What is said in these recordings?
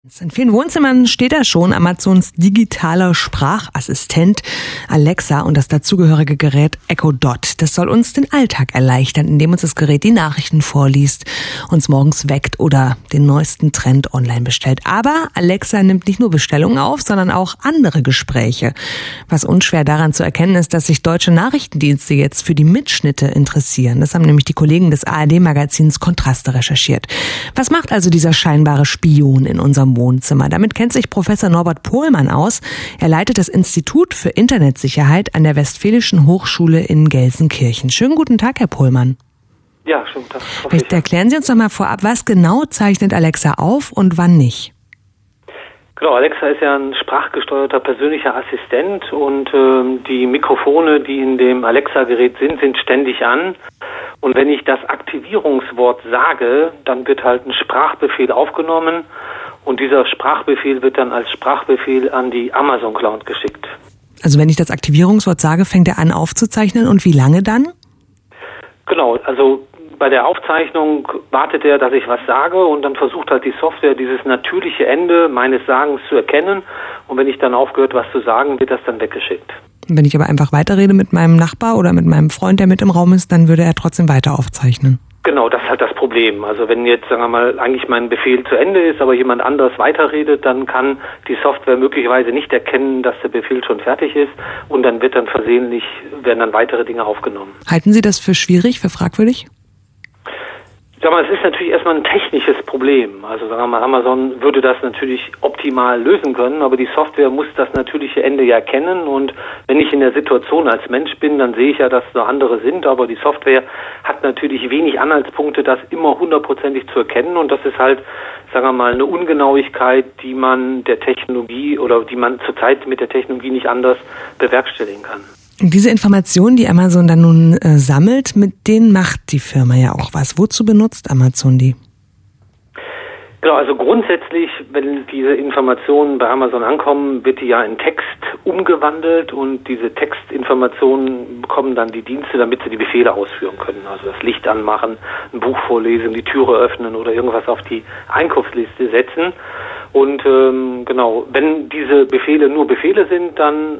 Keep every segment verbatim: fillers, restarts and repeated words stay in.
In vielen Wohnzimmern steht da schon Amazons digitaler Sprachassistent Alexa und das dazugehörige Gerät Echo Dot. Das soll uns den Alltag erleichtern, indem uns das Gerät die Nachrichten vorliest, uns morgens weckt oder den neuesten Trend online bestellt. Aber Alexa nimmt nicht nur Bestellungen auf, sondern auch andere Gespräche. Was unschwer daran zu erkennen ist, dass sich deutsche Nachrichtendienste jetzt für die Mitschnitte interessieren. Das haben nämlich die Kollegen des A R D-Magazins Kontraste recherchiert. Was macht also dieser scheinbare Spion in unserem Wohnzimmer? Damit kennt sich Professor Norbert Pohlmann aus. Er leitet das Institut für Internetsicherheit an der Westfälischen Hochschule in Gelsenkirchen. Schönen guten Tag, Herr Pohlmann. Ja, schönen Tag. Vielleicht erklären Sie uns doch mal vorab, was genau zeichnet Alexa auf und wann nicht? Genau, Alexa ist ja ein sprachgesteuerter persönlicher Assistent und äh, die Mikrofone, die in dem Alexa-Gerät sind, sind ständig an. Und wenn ich das Aktivierungswort sage, dann wird halt ein Sprachbefehl aufgenommen und dieser Sprachbefehl wird dann als Sprachbefehl an die Amazon Cloud geschickt. Also wenn ich das Aktivierungswort sage, fängt er an aufzuzeichnen und wie lange dann? Genau, also bei der Aufzeichnung wartet er, dass ich was sage und dann versucht halt die Software dieses natürliche Ende meines Sagens zu erkennen und wenn ich dann aufgehört, was zu sagen, wird das dann weggeschickt. Wenn ich aber einfach weiterrede mit meinem Nachbar oder mit meinem Freund, der mit im Raum ist, dann würde er trotzdem weiter aufzeichnen. Genau, das ist halt das Problem. Also wenn jetzt, sagen wir mal, eigentlich mein Befehl zu Ende ist, aber jemand anderes weiterredet, dann kann die Software möglicherweise nicht erkennen, dass der Befehl schon fertig ist und dann wird dann versehentlich, werden dann weitere Dinge aufgenommen. Halten Sie das für schwierig, für fragwürdig? Sag mal, es ist natürlich erstmal ein technisches Problem. Also sagen wir mal, Amazon würde das natürlich optimal lösen können, aber die Software muss das natürliche Ende ja kennen und wenn ich in der Situation als Mensch bin, dann sehe ich ja, dass da andere sind, aber die Software hat natürlich wenig Anhaltspunkte, das immer hundertprozentig zu erkennen und das ist halt, sagen wir mal, eine Ungenauigkeit, die man der Technologie oder die man zurzeit mit der Technologie nicht anders bewerkstelligen kann. Diese Informationen, die Amazon dann nun äh, sammelt, mit denen macht die Firma ja auch was. Wozu benutzt Amazon die? Genau, also grundsätzlich, wenn diese Informationen bei Amazon ankommen, wird die ja in Text umgewandelt und diese Textinformationen bekommen dann die Dienste, damit sie die Befehle ausführen können. Also das Licht anmachen, ein Buch vorlesen, die Türe öffnen oder irgendwas auf die Einkaufsliste setzen. Und ähm, genau, wenn diese Befehle nur Befehle sind, dann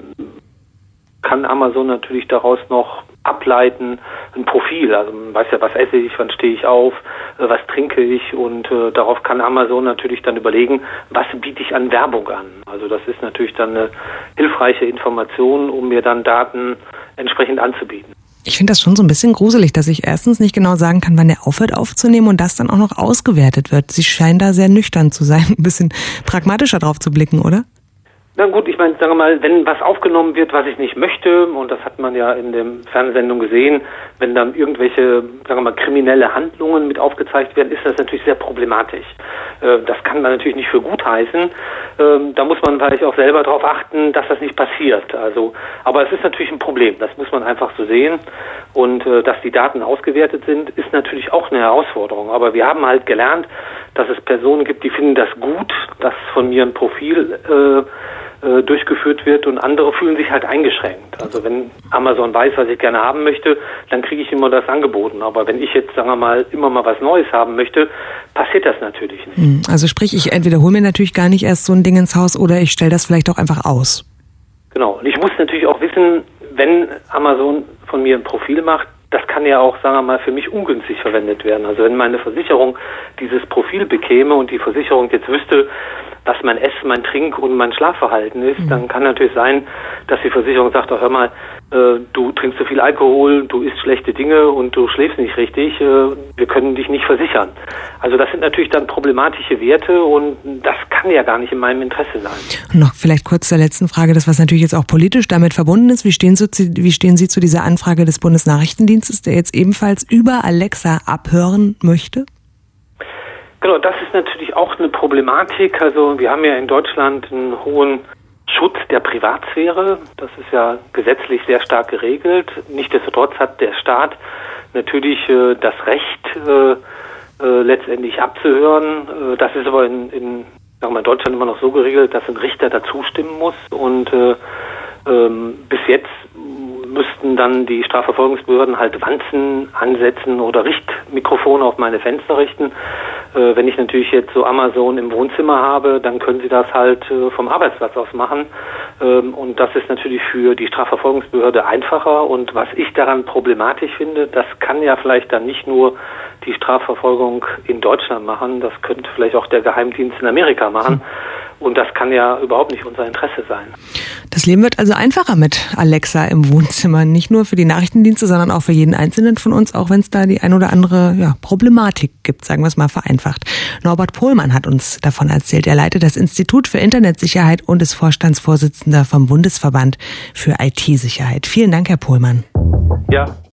kann Amazon natürlich daraus noch ableiten, ein Profil, also man weiß ja, was esse ich, wann stehe ich auf, was trinke ich und äh, darauf kann Amazon natürlich dann überlegen, was biete ich an Werbung an. Also das ist natürlich dann eine hilfreiche Information, um mir dann Daten entsprechend anzubieten. Ich finde das schon so ein bisschen gruselig, dass ich erstens nicht genau sagen kann, wann er aufhört aufzunehmen und das dann auch noch ausgewertet wird. Sie scheinen da sehr nüchtern zu sein, ein bisschen pragmatischer drauf zu blicken, oder? Na gut, ich meine, sagen wir mal, wenn was aufgenommen wird, was ich nicht möchte, und das hat man ja in der Fernsehsendung gesehen, wenn dann irgendwelche, sagen wir mal, kriminelle Handlungen mit aufgezeigt werden, ist das natürlich sehr problematisch. Das kann man natürlich nicht für gut heißen. Da muss man vielleicht auch selber darauf achten, dass das nicht passiert. Also, aber es ist natürlich ein Problem, das muss man einfach so sehen. Und dass die Daten ausgewertet sind, ist natürlich auch eine Herausforderung. Aber wir haben halt gelernt, dass es Personen gibt, die finden das gut, dass von mir ein Profil äh, durchgeführt wird und andere fühlen sich halt eingeschränkt. Also wenn Amazon weiß, was ich gerne haben möchte, dann kriege ich immer das angeboten. Aber wenn ich jetzt, sagen wir mal, immer mal was Neues haben möchte, passiert das natürlich nicht. Also sprich, ich entweder hole mir natürlich gar nicht erst so ein Ding ins Haus oder ich stelle das vielleicht auch einfach aus. Genau. Und ich muss natürlich auch wissen, wenn Amazon von mir ein Profil macht, das kann ja auch, sagen wir mal, für mich ungünstig verwendet werden. Also wenn meine Versicherung dieses Profil bekäme und die Versicherung jetzt wüsste, was mein Ess-, mein Trink- und mein Schlafverhalten ist, mhm. dann kann natürlich sein, dass die Versicherung sagt, oh, hör mal, äh, du trinkst zu viel Alkohol, du isst schlechte Dinge und du schläfst nicht richtig, äh, wir können dich nicht versichern. Also das sind natürlich dann problematische Werte und das kann ja gar nicht in meinem Interesse sein. Und noch vielleicht kurz zur letzten Frage, das was natürlich jetzt auch politisch damit verbunden ist. Wie stehen, Sie, wie stehen Sie zu dieser Anfrage des Bundesnachrichtendienstes, der jetzt ebenfalls über Alexa abhören möchte? Genau, das ist natürlich auch eine Problematik. Also wir haben ja in Deutschland einen hohen Schutz der Privatsphäre. Das ist ja gesetzlich sehr stark geregelt. Nichtsdestotrotz hat der Staat natürlich äh, das Recht, äh, äh, letztendlich abzuhören. Äh, das ist aber in, in, sagen wir mal, Deutschland immer noch so geregelt, dass ein Richter dazu stimmen muss. Und äh, ähm, bis jetzt müssten dann die Strafverfolgungsbehörden halt Wanzen ansetzen oder Richtmikrofone auf meine Fenster richten. Äh, wenn ich natürlich jetzt so Amazon im Wohnzimmer habe, dann können Sie das halt äh, vom Arbeitsplatz aus machen. Ähm, und das ist natürlich für die Strafverfolgungsbehörde einfacher. Und was ich daran problematisch finde, das kann ja vielleicht dann nicht nur die Strafverfolgung in Deutschland machen, das könnte vielleicht auch der Geheimdienst in Amerika machen. Hm. Und das kann ja überhaupt nicht unser Interesse sein. Das Leben wird also einfacher mit Alexa im Wohnzimmer. Nicht nur für die Nachrichtendienste, sondern auch für jeden Einzelnen von uns, auch wenn es da die ein oder andere ja, Problematik gibt, sagen wir es mal vereinfacht. Norbert Pohlmann hat uns davon erzählt. Er leitet das Institut für Internetsicherheit und ist Vorstandsvorsitzender vom Bundesverband für I T-Sicherheit. Vielen Dank, Herr Pohlmann. Ja.